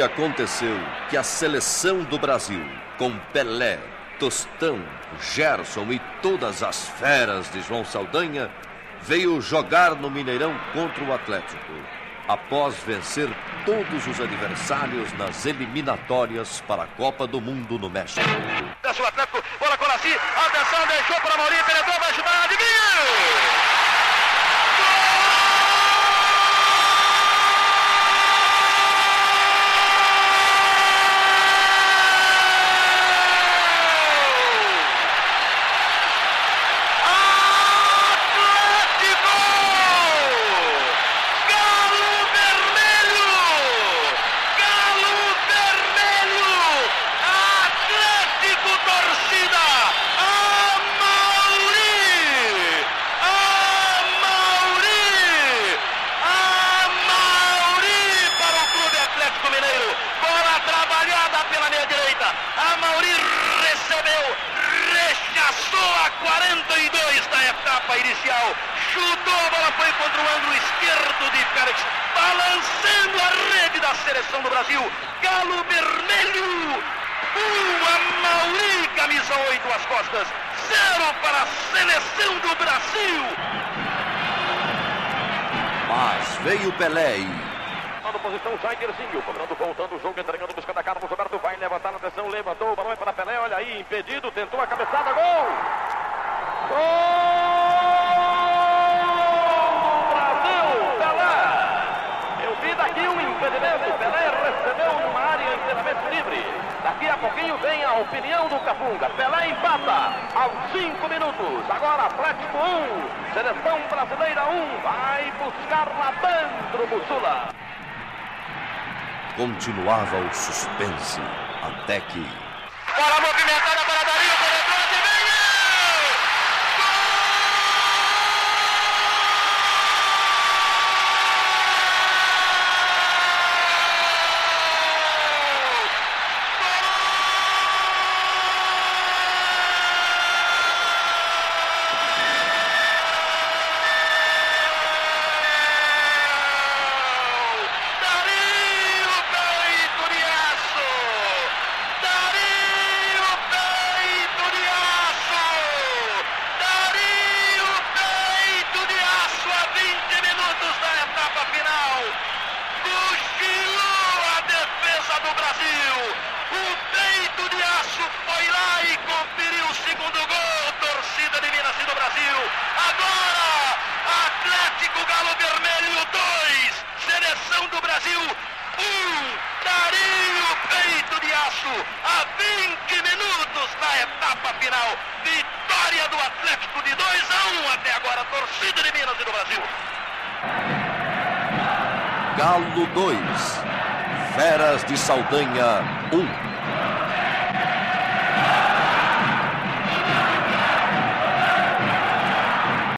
E aconteceu que a seleção do Brasil, com Pelé, Tostão, Gerson e todas as feras de João Saldanha, veio jogar no Mineirão contra o Atlético, após vencer todos os adversários nas eliminatórias para a Copa do Mundo no México. Desce o Atlético, bola com Laci, atenção, deixou para Maurinho, penetrou, vai chutar, adivinha! A Mauri recebeu, rechaçou a 42 da etapa inicial, chutou, a bola foi contra o ângulo esquerdo de Félix, balançando a rede da seleção do Brasil. Galo vermelho, 1 a Mauri, camisa 8 às costas, 0 para a seleção do Brasil. Mas veio Pelé e... posição, Jairzinho, cobrando, voltando o jogo, entregando, buscando a Carlos Roberto, vai levantar na atenção, levantou, o balão é para Pelé, olha aí, impedido, tentou a cabeçada, gol! Gol! Brasil, Pelé! Eu vi daqui um impedimento, Pelé recebeu numa área inteiramente livre. Daqui a pouquinho vem a opinião do Capunga. Pelé empata aos 5 minutos. Agora Atlético 1, Seleção Brasileira 1, vai buscar lá dentro, Mussula. Continuava o suspense, até que... Bola movimentada para Dario, penetrou, adivinha! A 20 minutos da etapa final, vitória do Atlético de 2-1 até agora, torcida de Minas e do Brasil. Galo 2, Feras de Saldanha 1.